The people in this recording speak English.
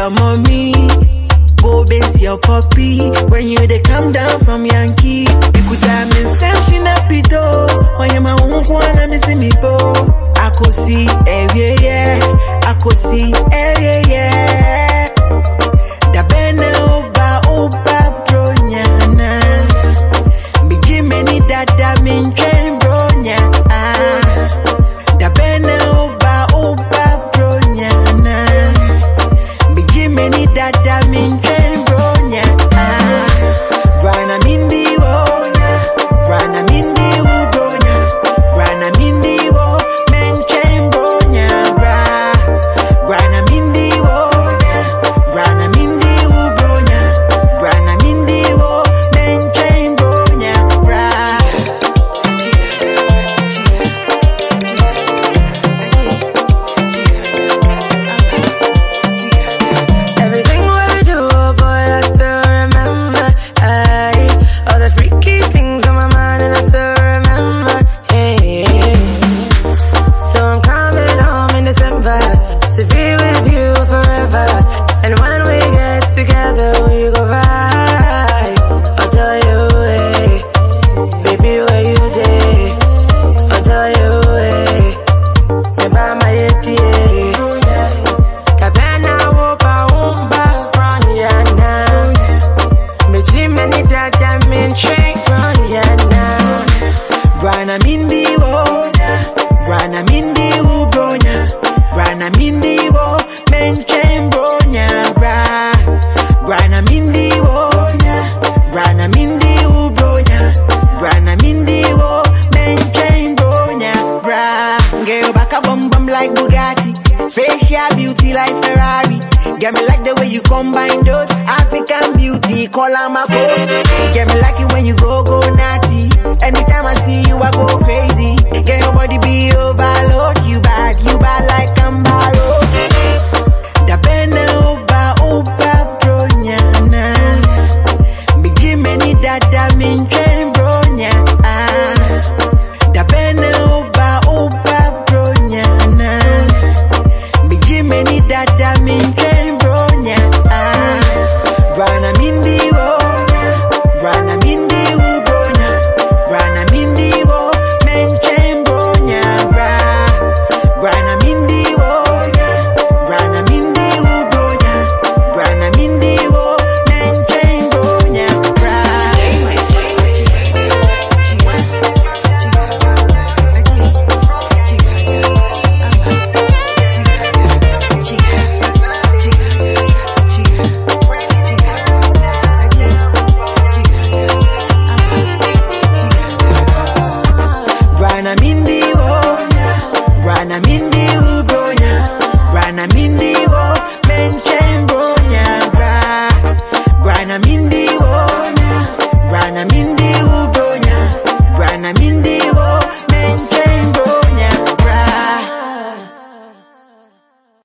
your mommy. Go base your puppy. When you they come down from Yankee. You could have me searching up it oh. When you my own wanna miss me po. I could see every yeah. I could see every yeah. Da bene oba bronyana. Me Jimmy dada min train bronya. Da bene oba bronyana. Me Jimmy dada min train bronya. Rana mindi wo, Rana mindi wo bronya. Rana mindi wo, men train bronya bra. Rana mindi wo, Rana mindi wo bronya. Rana mindi wo, men train bronya bra. Everything we do, boy, I still remember. All the freaky things on my mind, and I still remember. Hey. So I'm coming home in December to be with you forever. And when we get together, we go right. I'll tell you, hey, baby, where you day? I'll tell you, hey, by my ATA. Cabana wopa umba from yana. Me Jimmy dada min train from yana. Rana mindi wo, Rana mindi wo bronya. Rana mindi wo, men train bronya bra. Rana mindi wo, Rana mindi wo bronya. Rana mindi wo, men train bronya bra. Girl back a bum bum like Bugatti, facial beauty like Ferrari. Get me like the way you combine those African beauty, call her my boss. Get me like it when you go naughty. Anytime I see you I go crazy.